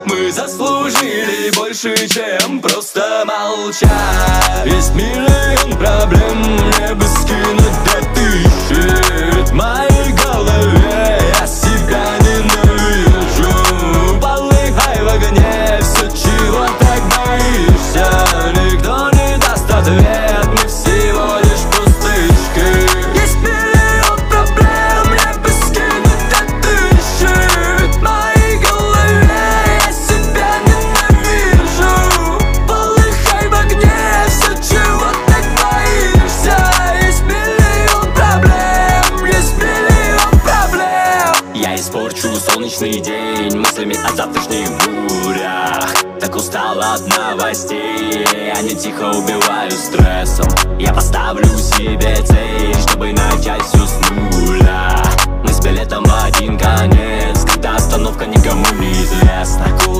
Мы заслужили больше, чем просто молчать. Есть миллион проблем, мне бы скинуть 2000. В моей голове я себя ненавижу. Полыхай в огне, все, чего так боишься. Никто не даст ответ, мы всего лишь пустышки. Есть миллион проблем, мне бы скинуть 2000. В моей голове я себя ненавижу. Полыхай в огне, все, чего так боишься. Есть миллион проблем, есть миллион проблем. Я испорчу солнечный день мыслями о завтрашних бурях. Так устал от новостей, они тихо убивают стрессом. Я поставлю себе цель, чтобы начать все с нуля. Мы с билетом в один конец, когда остановка никому не известна.